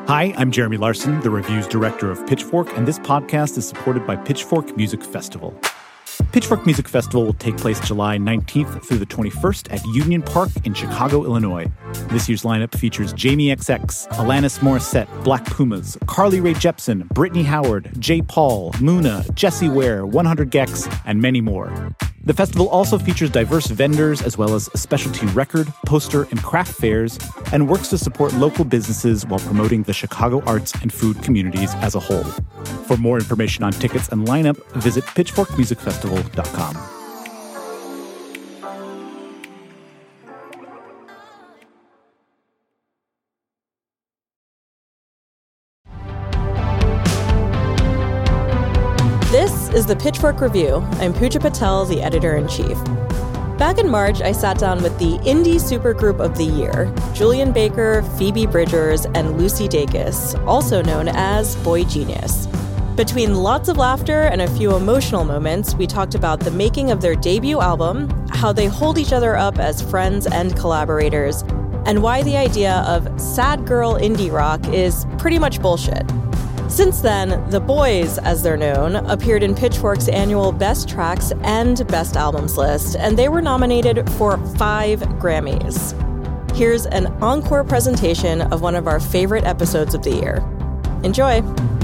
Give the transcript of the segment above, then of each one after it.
Hi, I'm Jeremy Larson, the reviews director of Pitchfork, and this podcast is supported by Pitchfork Music Festival. Pitchfork Music Festival will take place July 19th through the 21st at Union Park in Chicago, Illinois. This year's lineup features Jamie XX, Alanis Morissette, Black Pumas, Carly Rae Jepsen, Brittany Howard, J. Paul, Muna, Jessie Ware, 100 gecs, and many more. The festival also features diverse vendors as well as specialty record, poster, and craft fairs, and works to support local businesses while promoting the Chicago arts and food communities as a whole. For more information on tickets and lineup, visit pitchforkmusicfestival.com. This is the Pitchfork Review. I'm Pooja Patel, the editor-in-chief. Back in March, I sat down with the Indie Supergroup of the Year, Julien Baker, Phoebe Bridgers, and Lucy Dacus, also known as boygenius. Between lots of laughter and a few emotional moments, we talked about the making of their debut album, how they hold each other up as friends and collaborators, and why the idea of sad girl indie rock is pretty much bullshit. Since then, The Boys, as they're known, appeared in Pitchfork's annual Best Tracks and Best Albums list, and they were nominated for 5 Grammys. Here's an encore presentation of one of our favorite episodes of the year. Enjoy!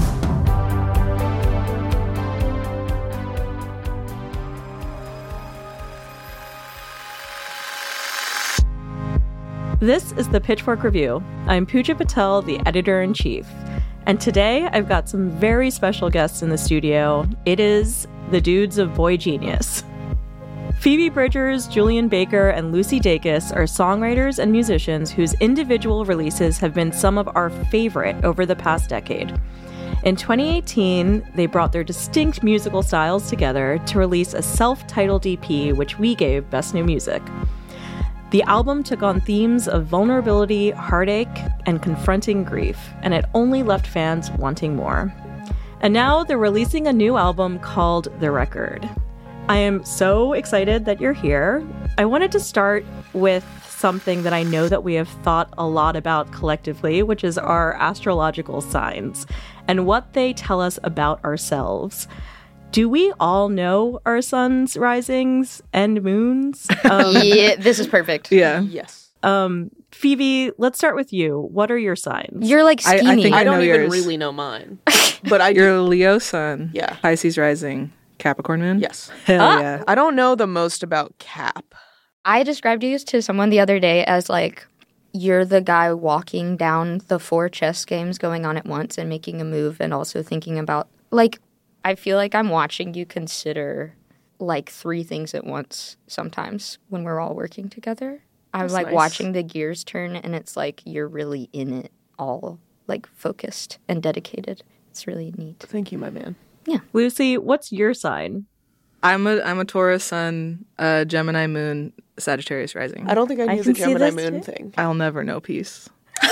This is the Pitchfork Review. I'm Pooja Patel, the editor-in-chief. And today, I've got some very special guests in the studio. It is the dudes of boygenius. Phoebe Bridgers, Julien Baker, and Lucy Dacus are songwriters and musicians whose individual releases have been some of our favorite over the past decade. In 2018, they brought their distinct musical styles together to release a self-titled EP, which we gave Best New Music. The album took on themes of vulnerability, heartache, and confronting grief, and it only left fans wanting more. And now they're releasing a new album called The Record. I am so excited that you're here. I wanted to start with something that I know that we have thought a lot about collectively, which is our astrological signs and what they tell us about ourselves. Do we all know our suns, risings, and moons? Yeah, this is perfect. Yeah. Yes. Phoebe, let's start with you. What are your signs? You're like scheming. I think I don't know even yours. really know mine. But You're a Leo sun. Yeah. Pisces rising. Capricorn moon. Yes. Hell yeah. I don't know the most about Cap. I described you to someone the other day as like, you're the guy walking down the 4 chess games going on at once and making a move and also thinking about, like, I feel like I'm watching you consider like 3 things at once sometimes when we're all working together. I'm That's like nice. watching the gears turn and it's like you're really in it all, like focused and dedicated. It's really neat. Thank you, my man. Lucy, what's your sign? I'm a Taurus sun, Gemini moon, Sagittarius rising. I don't think I I knew can the see Gemini this moon too. thing. I'll never know peace.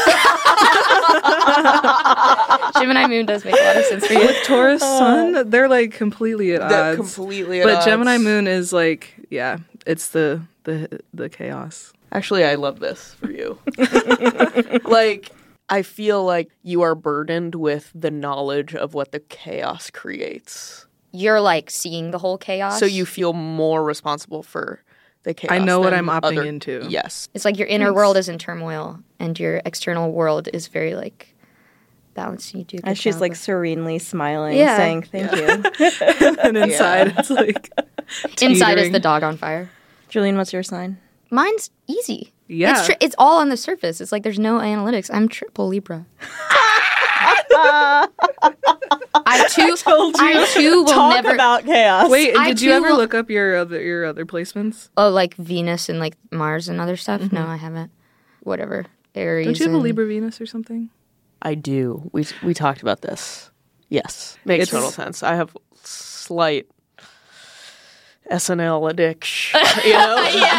Gemini moon does make a lot of sense for you. With Taurus sun, they're like completely at They're odds. completely at But odds. Gemini moon is like, yeah, it's the chaos. Actually, I love this for you. Like, I feel like you are burdened with the knowledge of what the chaos creates. You're like seeing the whole chaos. So you feel more responsible for the chaos. I know what than I'm opting other- into. Yes. It's like your inner world is in turmoil and your external world is very like balanced. You do. a good And she's job like of- serenely smiling, Yeah. saying thank you. And inside, it's like inside is teetering. the dog on fire. Julian, what's your sign? Mine's easy. Yeah. It's all on the surface. It's like there's no analytics. I'm triple Libra. I too will Talk never. about chaos. Wait, I did you too ever will- look up your other placements? Oh, like Venus and like Mars and other stuff. No, I haven't. Whatever. Aries. Don't you have a and- Libra Venus or something? I do. We talked about this. Yes. Makes It's- total sense. I have slight SNL addiction. You know?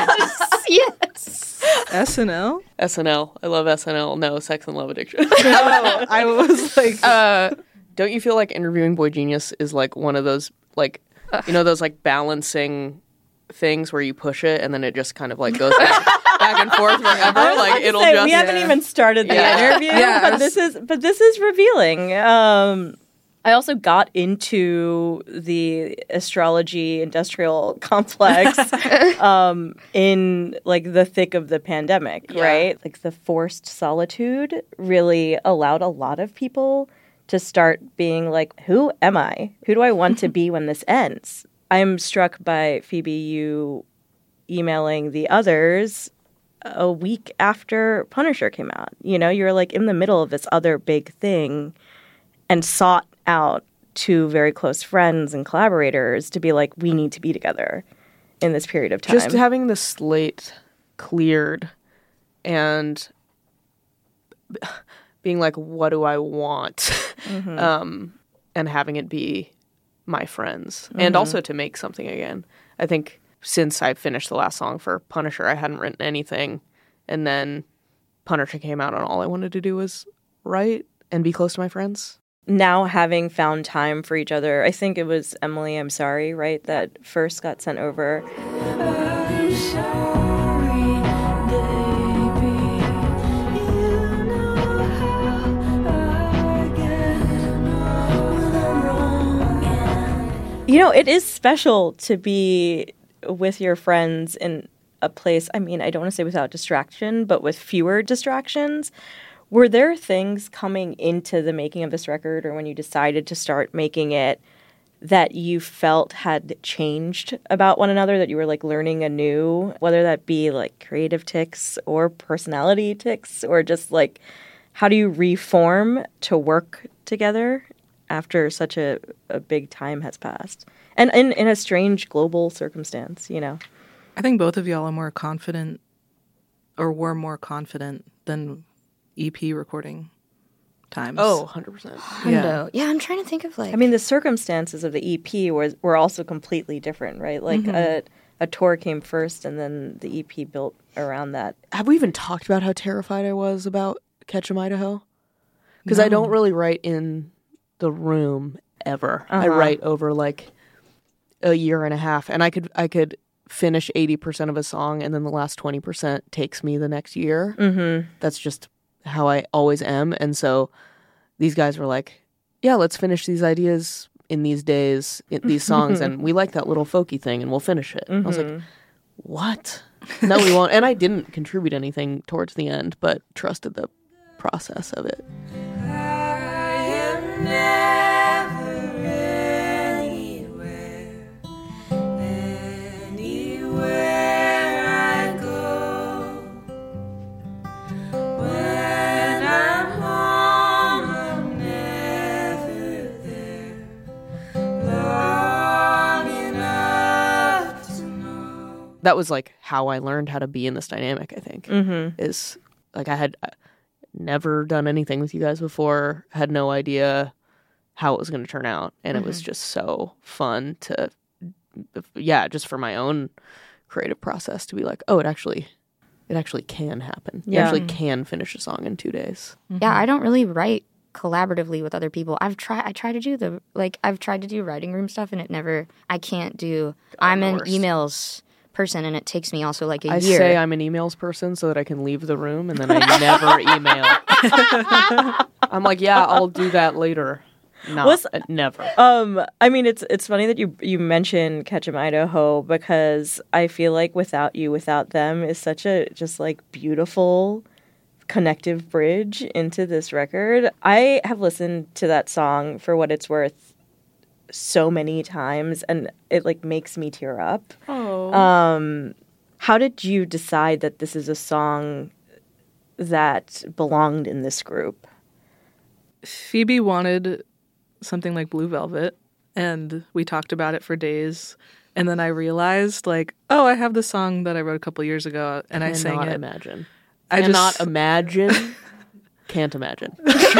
Yes. SNL? SNL. I love SNL. No, Sex and Love Addiction. Oh, I was like, Don't you feel like interviewing Boy Genius is like one of those, like, you know, those like balancing things where you push it and then it just kind of like goes back back and forth forever. Like it'll just. We haven't even started the interview, but this is revealing. I also got into the astrology industrial complex in like the thick of the pandemic, right? Like the forced solitude really allowed a lot of people to start being like, who am I? Who do I want to be when this ends? I'm struck by, Phoebe, you emailing the others a week after Punisher came out. You know, you're like in the middle of this other big thing and sought out two very close friends and collaborators to be like, we need to be together in this period of time. Just having the slate cleared and being like, what do I want? And having it be my friends. And also to make something again. I think since I finished the last song for Punisher, I hadn't written anything. And then Punisher came out and all I wanted to do was write and be close to my friends. Now having found time for each other, I think it was Emily, I'm Sorry, right, that first got sent over. You know, it is special to be with your friends in a place, I mean, I don't want to say without distraction, but with fewer distractions. Were there things coming into the making of this record or when you decided to start making it that you felt had changed about one another, that you were like learning anew, whether that be like creative tics or personality tics or just like how do you reform to work together after such a big time has passed? And in a strange global circumstance, you know? I think both of y'all are more confident or were more confident than EP recording times. Oh, 100%. Yeah, I'm trying to think of like... I mean, the circumstances of the EP were also completely different, right? Like a tour came first and then the EP built around that. Have we even talked about how terrified I was about Ketchum, Idaho? Because I don't really write in the room ever. I write over like a year and a half. And I could finish 80% of a song and then the last 20% takes me the next year. That's just how I always am. And so these guys were like, yeah, let's finish these ideas in these days, in these songs. And we like that little folky thing and we'll finish it. I was like, what? No, we won't. And I didn't contribute anything towards the end, but trusted the process of it. That was like how I learned how to be in this dynamic, I think. Is like I had never done anything with you guys before, had no idea how it was going to turn out. And it was just so fun to, just for my own creative process to be like, oh, it actually can happen. You actually can finish a song in 2 days. Yeah, I don't really write collaboratively with other people. I try to do I've tried to do writing room stuff and I can't do, I'm an emails person and it takes me also like a year. I say I'm an emails person so that I can leave the room and then I never email. I'm like, yeah, I'll do that later. Never. I mean, it's funny that you mention Ketchum, Idaho, because I feel like Without You, Without Them is such a just like beautiful connective bridge into this record. I have listened to that song for what it's worth so many times and it like makes me tear up. How did you decide that this is a song that belonged in this group? Phoebe wanted something like Blue Velvet and we talked about it for days and then I realized like, oh, I have this song that I wrote a couple years ago and I sang it. I cannot imagine. Can't imagine.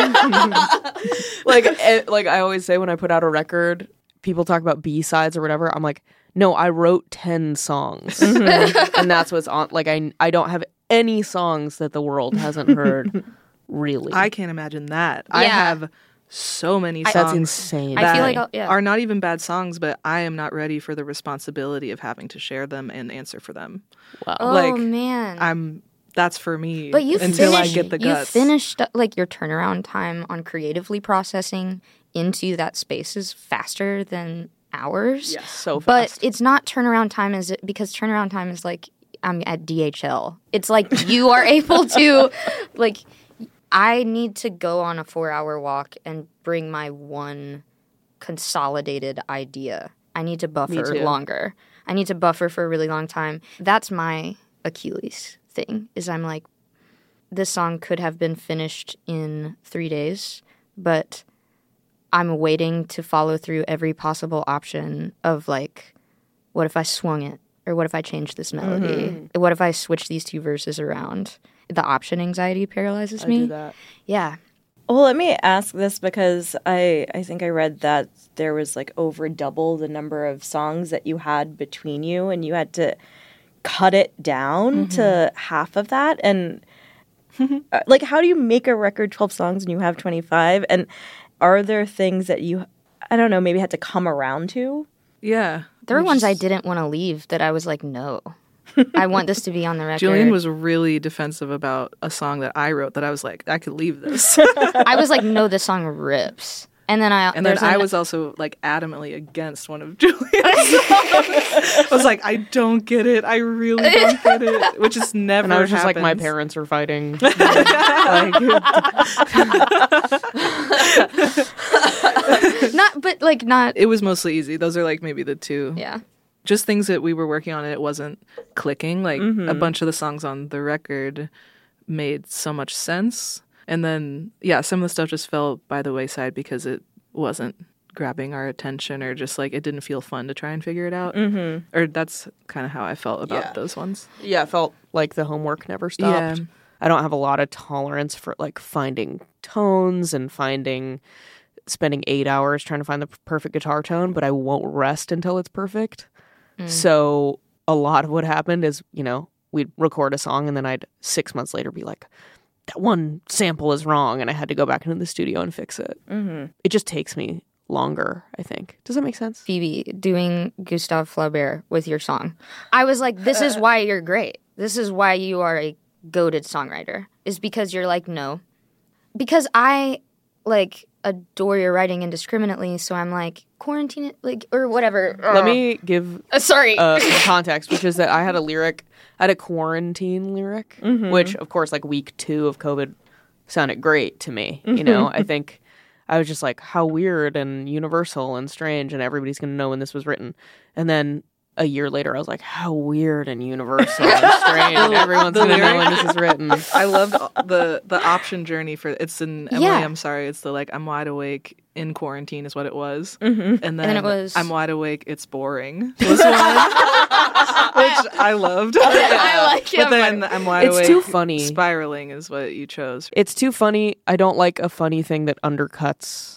like I always say when I put out a record, people talk about B-sides or whatever. I'm like, no, I wrote 10 songs. And that's what's on. Like, I don't have any songs that the world hasn't heard, really. I can't imagine that. Yeah. I have so many songs. That's insane. I feel that like are not even bad songs, but I am not ready for the responsibility of having to share them and answer for them. Wow. Oh like, man. That's for me. But you until finished, I get the guts. You finished like your turnaround time on creatively processing into that space is faster than ours. Yes, so But fast. it's not turnaround time because turnaround time is like I'm at DHL. It's like you are able to like I need to go on a 4-hour walk and bring my one consolidated idea. I need to buffer longer. I need to buffer for a really long time. That's my Achilles thing is I'm like, this song could have been finished in 3 days, but I'm waiting to follow through every possible option of like, what if I swung it? Or what if I changed this melody? What if I switch these two verses around? The option anxiety paralyzes me. I do that. Yeah. Well, let me ask this because I think I read that there was like over double the number of songs that you had between you, and you had to cut it down to half of that. And like, how do you make a record 12 songs and you have 25? And are there things that you, I don't know, maybe had to come around to? Yeah. There were ones I didn't want to leave that I was like, no. I want this to be on the record. Julian was really defensive about a song that I wrote that I was like, I could leave this. I was like, no, this song rips. And then I was also like adamantly against one of Julian's songs. I was like, I don't get it. I really don't get it. Which is never And I was just happens. like, my parents are fighting. not. It was mostly easy. Those are like maybe the two. Yeah. Just things that we were working on and it wasn't clicking. Like a bunch of the songs on the record made so much sense. And then, yeah, some of the stuff just fell by the wayside because it wasn't grabbing our attention or just like it didn't feel fun to try and figure it out. Or that's kind of how I felt about those ones. Yeah, it felt like the homework never stopped. Yeah. I don't have a lot of tolerance for like finding tones and spending 8 hours trying to find the perfect guitar tone, but I won't rest until it's perfect. So a lot of what happened is, we'd record a song and then I'd 6 months later be like, that one sample is wrong, and I had to go back into the studio and fix it. It just takes me longer, I think. Does that make sense? Phoebe, doing Gustave Flaubert with your song. I was like, this is why you're great. This is why you are a goated songwriter. Is because you're like, no. Because I, like, adore your writing indiscriminately, so I'm like, quarantine it, like, or whatever. Let me give sorry. Some context, which is that I had a quarantine lyric, which, of course, like week 2 of COVID sounded great to me. I think I was just like, how weird and universal and strange, and everybody's going to know when this was written. And then a year later, I was like, how weird and universal and strange, and everyone's going to know when this is written. I loved the option journey for it's in Emily. Yeah. I'm sorry. It's the like I'm wide awake in quarantine is what it was, and then it was I'm wide awake. It's boring. Was one, which I loved. I like it. But then I'm wide awake. It's too funny. Spiraling is what you chose. It's too funny. I don't like a funny thing that undercuts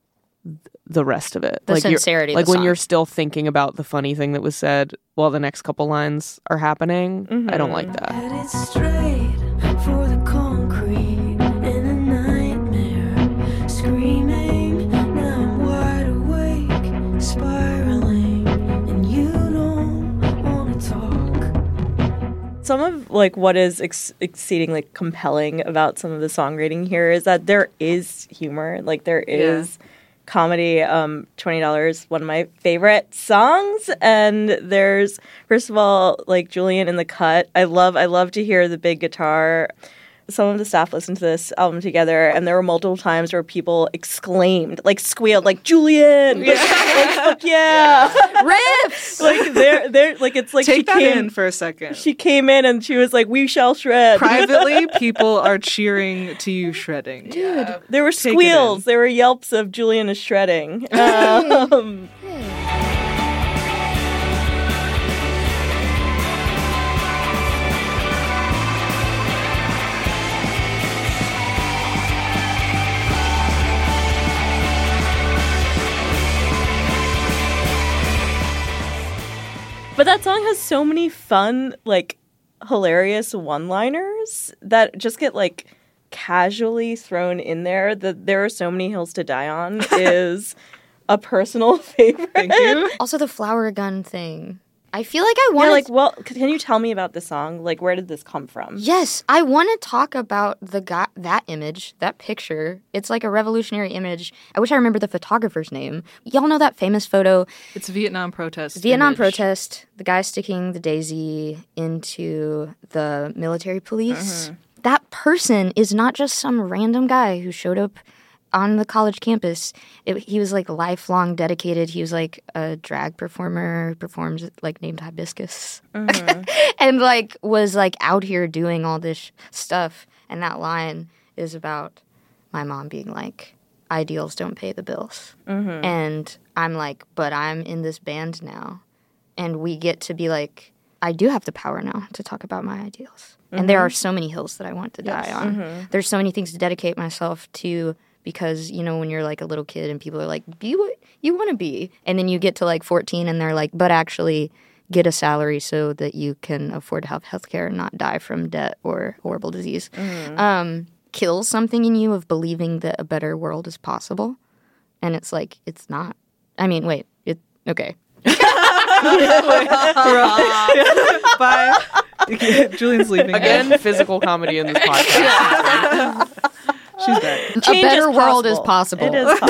the rest of it. The like sincerity of like the when song. you're still thinking about the funny thing that was said while the next couple lines are happening. I don't like that. Headed straight for the concrete in a nightmare, screaming. Now I'm wide awake, spiraling, and you don't want to talk. Some of like what is exceedingly compelling about some of the songwriting here is that there is humor. Like there is comedy. $20, one of my favorite songs. And there's, first of all, like Julian in the cut. I love to hear the big guitar. Some of the staff listened to this album together, and there were multiple times where people exclaimed, like squealed, like Julian, like, fuck yeah, riffs. like they're like it's like Take that in for a second. She came in and she was like, "We shall shred." Privately, people are cheering to you shredding. Dude. There were Take it squeals. in. There were yelps of Julian is shredding. But that song has so many fun, like, hilarious one-liners that just get, like, casually thrown in there, that There Are So Many Hills to Die On is a personal favorite. Thank you. Also, the flower gun thing. I feel like I want You're like, well, can you tell me about the song? Like, where did this come from? Yes, I want to talk about the guy, that image, that picture. It's like a revolutionary image. I wish I remember the photographer's name. Y'all know that famous photo? It's Vietnam protest. Vietnam image. protest, the guy sticking the daisy into the military police. That person is not just some random guy who showed up on the college campus. He was like lifelong dedicated. He was like a drag performer, performed like named Hibiscus, and like was like out here doing all this stuff. And that line is about my mom being like, ideals don't pay the bills. And I'm like, but I'm in this band now. And we get to be like, I do have the power now to talk about my ideals. And there are so many hills that I want to die on. There's so many things to dedicate myself to, because, you know, when you're like a little kid and people are like, be what you want to be. And then you get to like 14 and they're like, but actually get a salary so that you can afford to have healthcare and not die from debt or horrible disease. Kills something in you of believing that a better world is possible. And it's like, it's not. I mean, wait, okay. Bye. Julian's leaving Again, physical comedy in this podcast. She's back. A better world is possible. It is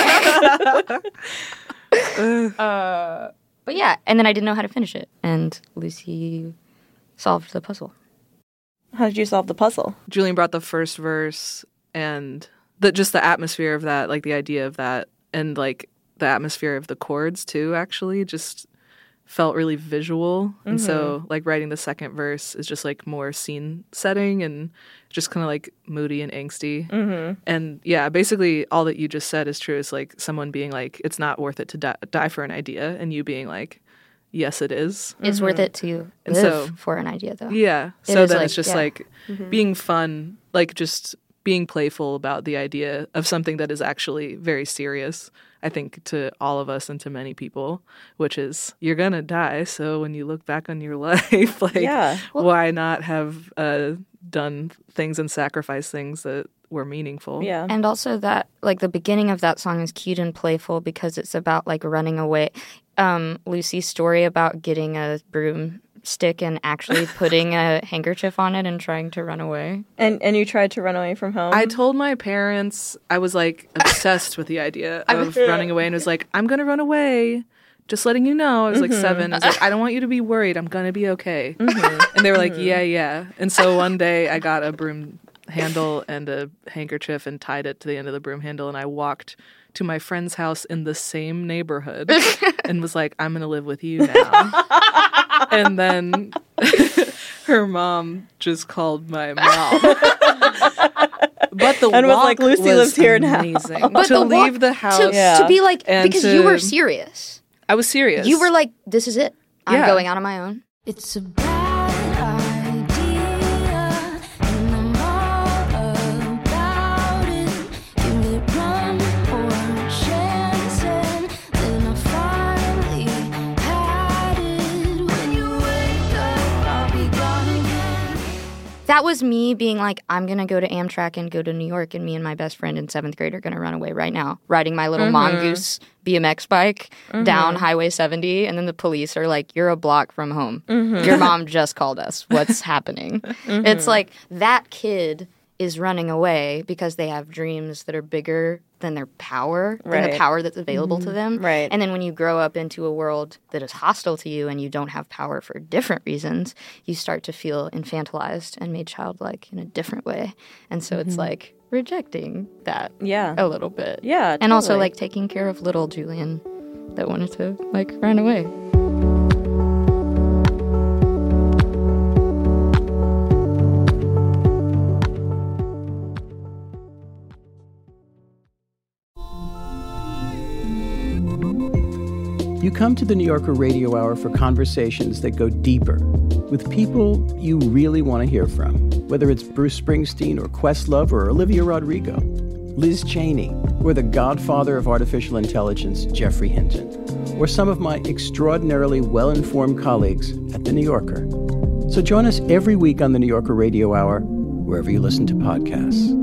possible. But yeah, and then I didn't know how to finish it. And Lucy solved the puzzle. How did you solve the puzzle? Julian brought the first verse and just the atmosphere of that, like the idea of that, and like the atmosphere of the chords too, actually just felt really visual. And so like writing the second verse is just like more scene setting and just kind of like moody and angsty. And yeah, basically all that you just said is true. It's like someone being like, it's not worth it to die for an idea, and you being like, yes, it is. It's worth it to And live so- for an idea, though. Yeah. It So is then like- it's just yeah. like being fun, like just being playful about the idea of something that is actually very serious, I think, to all of us and to many people, which is you're going to die. So when you look back on your life, like, Yeah. why not have done things and sacrificed things that were meaningful? Yeah. And also that, like, the beginning of that song is cute and playful because it's about, like, running away. Lucy's story about getting a broomstick and actually putting a handkerchief on it and trying to run away. And you tried to run away from home? I told my parents, I was like obsessed with the idea of running away, and was like, I'm going to run away. Just letting you know. I was like 7. I was like, I don't want you to be worried. I'm going to be okay. And they were like, yeah. And so one day I got a broom handle and a handkerchief and tied it to the end of the broom handle, and I walked to my friend's house in the same neighborhood and was like, I'm going to live with you now. And then her mom just called my mom. But the And was walk like, Lucy was lives here now. amazing. But to the leave walk- the house. To be like, And because you were to- serious. I was serious. You were like, this is it. I'm Yeah. going out on my own. It's a bad idea, and I'm all about it. Give it one more chance, and then I finally had it. When you wake up, I'll be gone again. That was me being like, I'm going to go to Amtrak and go to New York, and me and my best friend in 7th grade are going to run away right now, riding my little mongoose BMX bike down Highway 70, and then the police are like, you're a block from home. Your mom just called us. What's happening? It's like that kid is running away because they have dreams that are bigger than their power, than the Right. power that's available to them. Right. And then when you grow up into a world that is hostile to you and you don't have power for different reasons, you start to feel infantilized and made childlike in a different way. And so it's like rejecting that Yeah. a little bit. Yeah, And also totally. like taking care of little Julian that wanted to like run away. You come to the New Yorker Radio Hour for conversations that go deeper with people you really want to hear from, whether it's Bruce Springsteen or Questlove or Olivia Rodrigo, Liz Cheney, or the godfather of artificial intelligence, Geoffrey Hinton, or some of my extraordinarily well-informed colleagues at The New Yorker. So join us every week on the New Yorker Radio Hour wherever you listen to podcasts.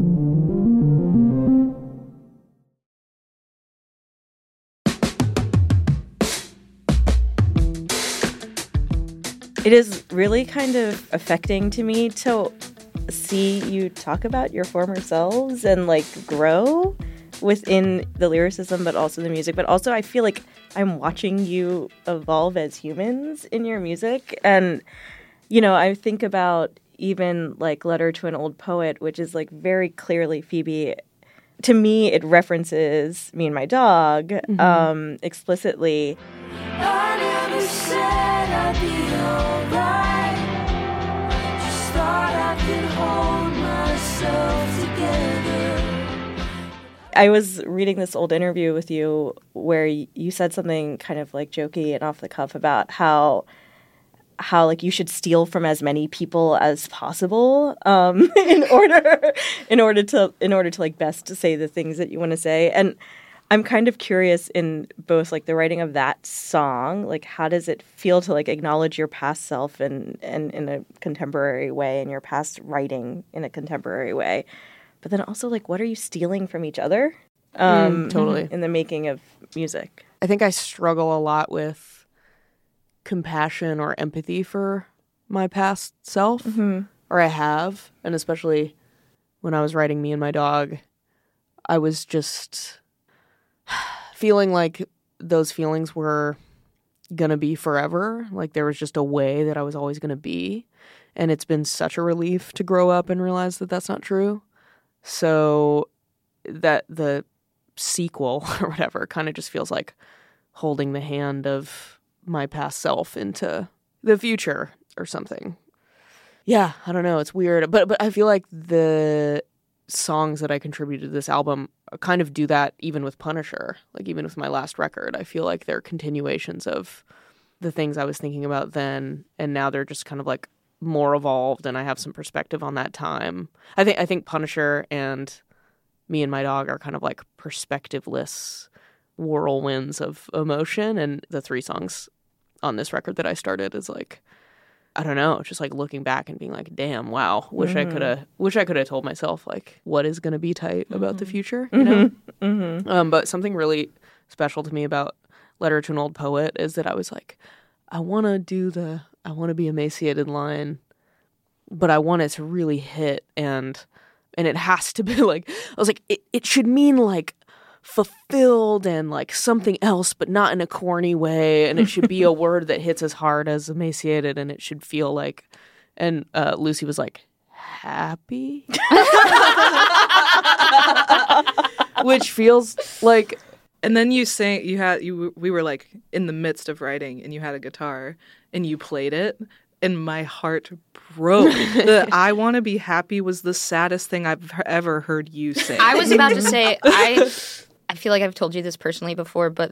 It is really kind of affecting to me to see you talk about your former selves and like grow within the lyricism, but also the music. But also I feel like I'm watching you evolve as humans in your music. And, you know, I think about even like Letter to an Old Poet, which is like very clearly Phoebe. To me, it references me and my dog explicitly. I never said I'd be alright. Just thought I could hold myself together. I was reading this old interview with you where you said something kind of like jokey and off the cuff about how like you should steal from as many people as possible in order to like best to say the things that you want to say. And I'm kind of curious in both like the writing of that song, like how does it feel to like acknowledge your past self and in a contemporary way and your past writing in a contemporary way, but then also like what are you stealing from each other Totally. in the making of music? I think I struggle a lot with compassion or empathy for my past self, or I have, and especially when I was writing Me and My Dog, I was just feeling like those feelings were gonna be forever. Like there was just a way that I was always gonna be, and it's been such a relief to grow up and realize that that's not true. So that the sequel or whatever kind of just feels like holding the hand of my past self into the future or something. Yeah, I don't know. It's weird. But I feel like the songs that I contributed to this album kind of do that even with Punisher. Like even with my last record, I feel like they're continuations of the things I was thinking about then, and now they're just kind of like more evolved, and I have some perspective on that time. I think Punisher and Me and My Dog are kind of like perspectiveless whirlwinds of emotion, and the 3 songs on this record that I started is like, I don't know, just like looking back and being like, damn, wow, wish I could have told myself like what is going to be tight about the future, you know? But something really special to me about Letter to an Old Poet is that I was like, I want to be emaciated line, but I want it to really hit, and it has to be like, I was like, it should mean like fulfilled and like something else, but not in a corny way, and it should be a word that hits as hard as emaciated, and it should feel like, and Lucy was like, happy, which feels like. And then you sang, we were like in the midst of writing, and you had a guitar and you played it, and my heart broke. The I Want to Be Happy was the saddest thing I've ever heard you say. I was about to say, I feel like I've told you this personally before, but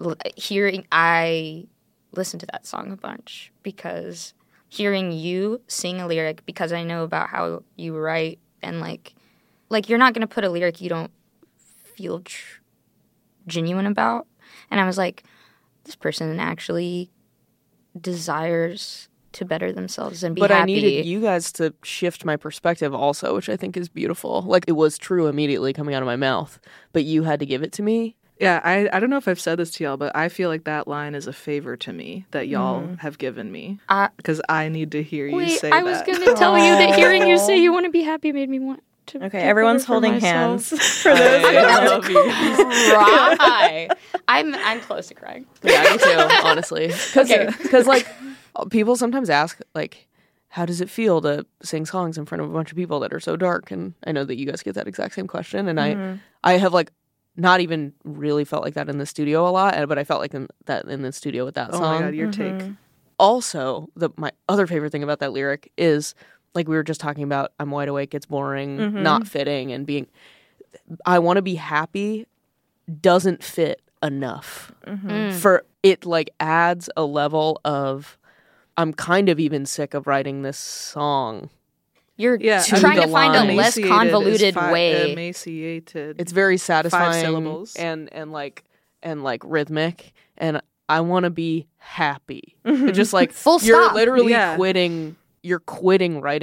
I listened to that song a bunch because hearing you sing a lyric, because I know about how you write, and like you're not going to put a lyric you don't feel genuine about. And I was like, this person actually desires to better themselves and be happy. But I needed you guys to shift my perspective also, which I think is beautiful. Like, it was true immediately coming out of my mouth, but you had to give it to me. Yeah, I don't know if I've said this to y'all, but I feel like that line is a favor to me that y'all have given me, because I need to hear you say that. I was going to tell you that hearing you say you want to be happy made me want to. Okay, everyone's holding hands for those. I love you. Cry. I'm close to crying. Yeah, me too, honestly. Because like, people sometimes ask, like, how does it feel to sing songs in front of a bunch of people that are so dark? And I know that you guys get that exact same question. And I have, like, not even really felt like that in the studio a lot, but I felt like in the studio with that song. Oh my God, your take. Also, my other favorite thing about that lyric is, like we were just talking about, I'm wide awake, it's boring, not fitting, and being, I want to be happy doesn't fit enough. For it, like, adds a level of, I'm kind of even sick of writing this song. You're trying to find a less convoluted way. Emaciated. It's very satisfying 5 syllables. and rhythmic, and I want to be happy. It's just like Full you're stop. literally quitting. You're quitting writing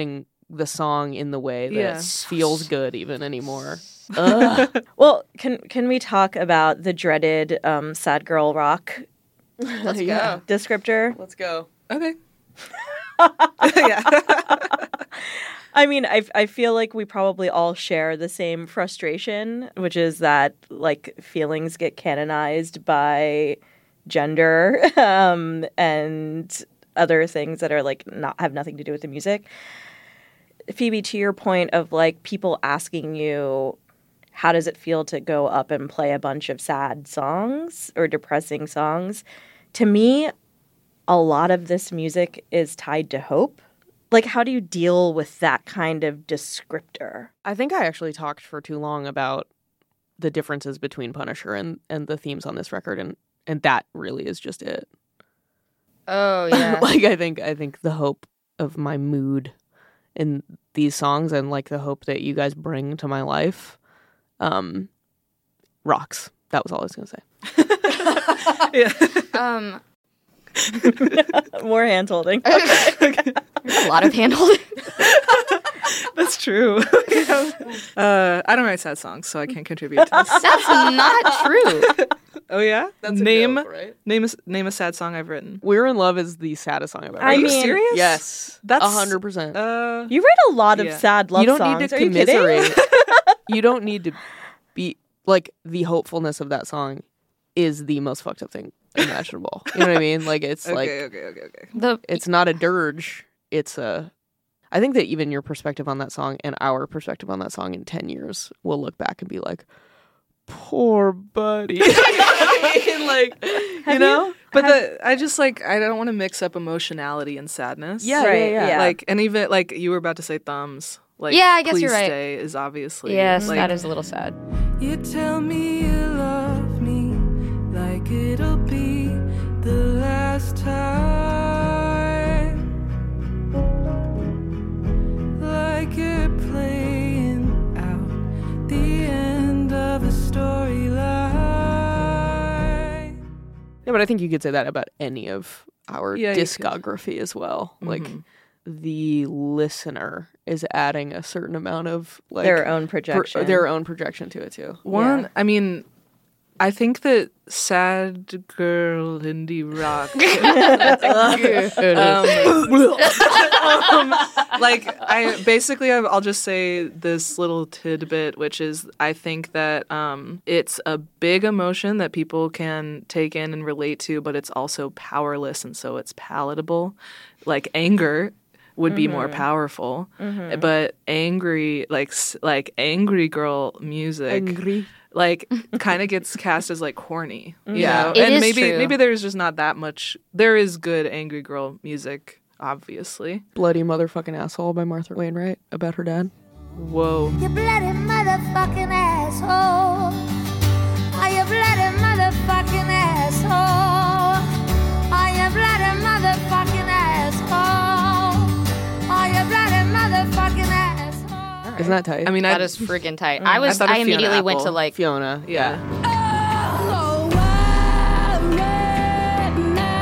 the song in the way that Yeah. feels good even anymore. Well, can we talk about the dreaded sad girl rock Let's go. descriptor? Let's go. Okay. Yeah. I mean, I feel like we probably all share the same frustration, which is that like feelings get canonized by gender and other things that are like not have nothing to do with the music. Phoebe, to your point of like people asking you, how does it feel to go up and play a bunch of sad songs or depressing songs? To me, a lot of this music is tied to hope. Like, how do you deal with that kind of descriptor? I think I actually talked for too long about the differences between Punisher and the themes on this record, and that really is just it. Oh yeah. Like I think the hope of my mood in these songs and like the hope that you guys bring to my life rocks. That was all I was gonna say. Yeah. More hand holding. A lot of hand holding. That's true. I don't write sad songs, so I can't contribute to this. That's not true. Oh yeah? That's a name joke, right? name a sad song I've written. We're in Love is the saddest song I've ever I heard. mean- serious? Yes. That's 100%. You write a lot of Yeah. sad love You don't songs. need to Are you kidding? commiserate. You don't need to be like the hopefulness of that song is the most fucked up thing imaginable. You know what I mean? Like it's like okay. it's not a dirge. It's a. I think that even your perspective on that song and our perspective on that song in 10 years will look back and be like, poor buddy. Like, you know? But I just like I don't want to mix up emotionality and sadness. Yeah, Right, yeah. yeah. Like and even like you were about to say thumbs. Like Yeah, I guess Please you're right. Stay is obviously Yes, like, that is a little sad. You tell me you love me like it'll be the last time. Like you're playing out the end of a storyline. Yeah, but I think you could say that about any of our Yeah, you could. discography as well. Like Mhm. the listener is adding a certain amount of like Their own projection. their own projection to it too. One, Yeah. I mean, I think that sad girl indie rock, like I'll just say this little tidbit, which is I think that it's a big emotion that people can take in and relate to, but it's also powerless, and so it's palatable. Like anger would be more powerful, but angry, like angry girl music. Angry. Like kind of gets cast as like corny, you Yeah. know? It And is true. maybe there's just not that much. There is good angry girl music, obviously. Bloody Motherfucking Asshole by Martha Wainwright about her dad. Whoa. You bloody motherfucking asshole. Are you bloody motherfucking asshole? Are you bloody motherfucking asshole? Are you bloody motherfucking asshole? Isn't that tight? I mean, That is friggin' tight. I thought of I Fiona immediately went to Apple. like Fiona. yeah. Oh, wild red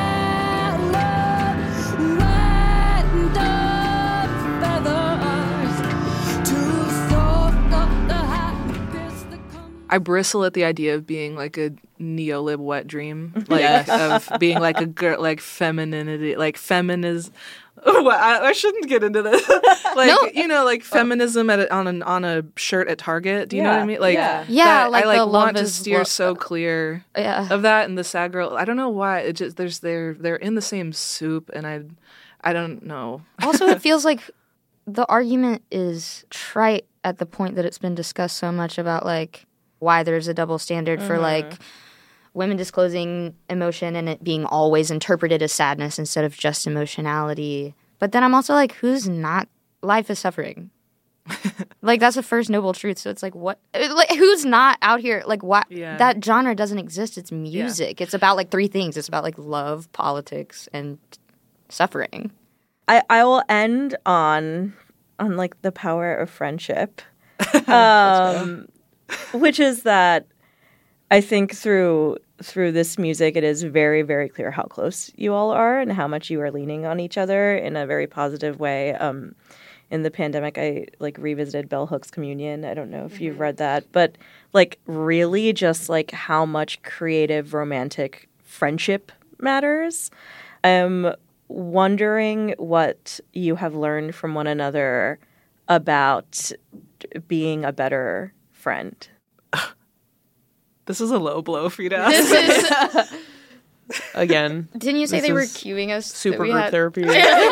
feathers to soak up the happiness that comes. I bristle at the idea of being like a neolib wet dream, like of being like a girl, like femininity, like feminism. Well, I shouldn't get into this. Like No. you know, like feminism on a shirt at Target. Do you know what I mean? Like yeah. Yeah, that like I like the want love to is steer lo- so clear yeah. of that and the sad girl. I don't know why it just they're in the same soup, and I don't know. Also, it feels like the argument is trite at the point that it's been discussed so much about like why there's a double standard for like women disclosing emotion and it being always interpreted as sadness instead of just emotionality. But then I'm also like, who's not? Life is suffering. Like that's the first noble truth. So it's like, what? Like, who's not out here? Like, what? Yeah. That genre doesn't exist. It's music. It's about like three things. It's about like love, politics, and suffering. I will end on like the power of friendship, which is that I think through this music, it is very, very clear how close you all are and how much you are leaning on each other in a very positive way. in the pandemic, I like revisited Bell Hooks' Communion. I don't know if you've read that, but like really just like how much creative romantic friendship matters. I'm wondering what you have learned from one another about being a better friend. This is a low blow for you to ask. Again, Didn't you say This they were is cueing us? super that we group had- therapy.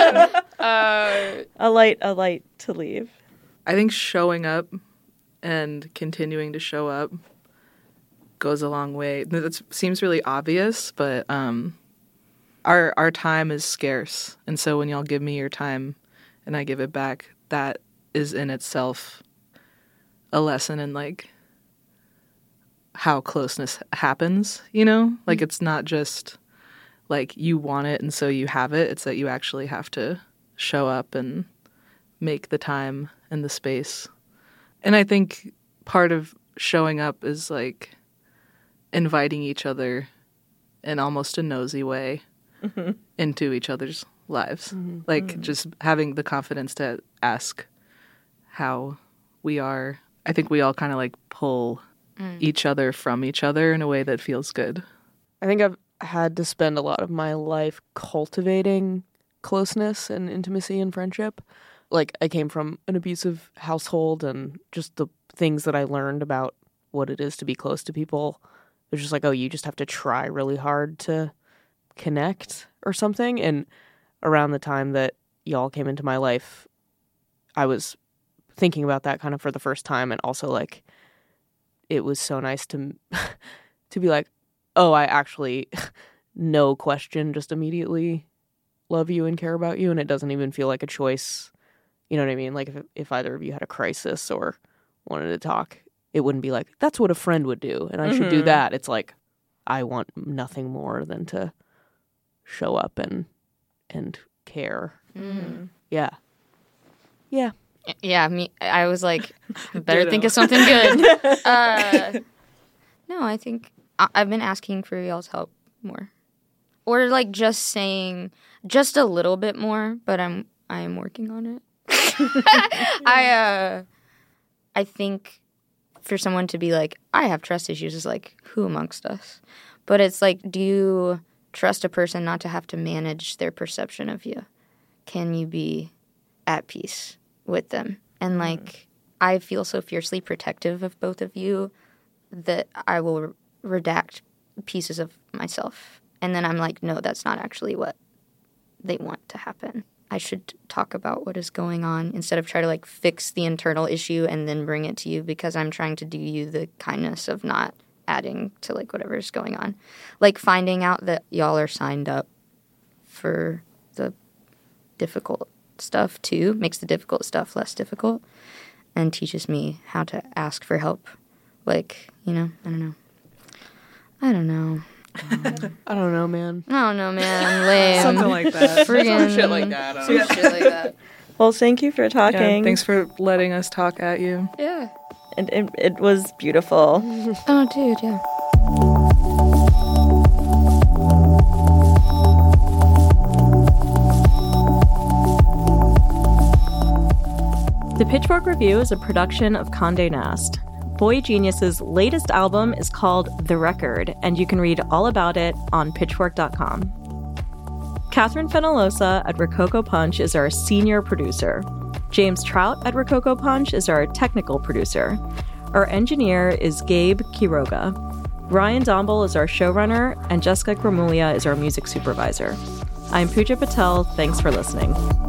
A light to leave. I think showing up and continuing to show up goes a long way. That seems really obvious, but our time is scarce, and so when y'all give me your time and I give it back, that is in itself a lesson in like how closeness happens, you know? Like it's not just like you want it and so you have it. It's that you actually have to show up and make the time and the space. And I think part of showing up is like inviting each other in almost a nosy way into each other's lives. Like just having the confidence to ask how we are. I think we all kind of like pull each other from each other in a way that feels good. I think I've had to spend a lot of my life cultivating closeness and intimacy and friendship. Like I came from an abusive household, and just the things that I learned about what it is to be close to people, it was just like, oh, you just have to try really hard to connect or something. And around the time that y'all came into my life, I was thinking about that kind of for the first time, and also like it was so nice to to be like, oh, I actually no question just immediately love you and care about you, and it doesn't even feel like a choice. You know what I mean? Like if either of you had a crisis or wanted to talk, it wouldn't be like, that's what a friend would do and I should do that. It's like, I want nothing more than to show up and care. Yeah. Yeah. Yeah, I was like, better think of something good. No, I think I've been asking for y'all's help more, or like just saying just a little bit more. But I am working on it. I think for someone to be like, I have trust issues is like, who amongst us? But it's like, do you trust a person not to have to manage their perception of you? Can you be at peace with them? And like, I feel so fiercely protective of both of you that I will redact pieces of myself. And then I'm like, no, that's not actually what they want to happen. I should talk about what is going on instead of try to like fix the internal issue and then bring it to you, because I'm trying to do you the kindness of not adding to like whatever's going on. Like finding out that y'all are signed up for the difficult stuff too makes the difficult stuff less difficult and teaches me how to ask for help. Like, you know, I don't know. I don't know, man. Lame. Something like that. Friggin' Shit like that. I don't know. shit like that. Well, thank you for Yeah, talking. thanks for letting us talk at you. Yeah. And it was beautiful. Oh, dude, yeah. The Pitchfork Review is a production of Condé Nast. Boy Genius's latest album is called The Record, and you can read all about it on pitchfork.com. Catherine Fenolosa at Rococo Punch is our senior producer. James Trout at Rococo Punch is our technical producer. Our engineer is Gabe Quiroga. Ryan Domble is our showrunner, and Jessica Gramulia is our music supervisor. I'm Pooja Patel. Thanks for listening.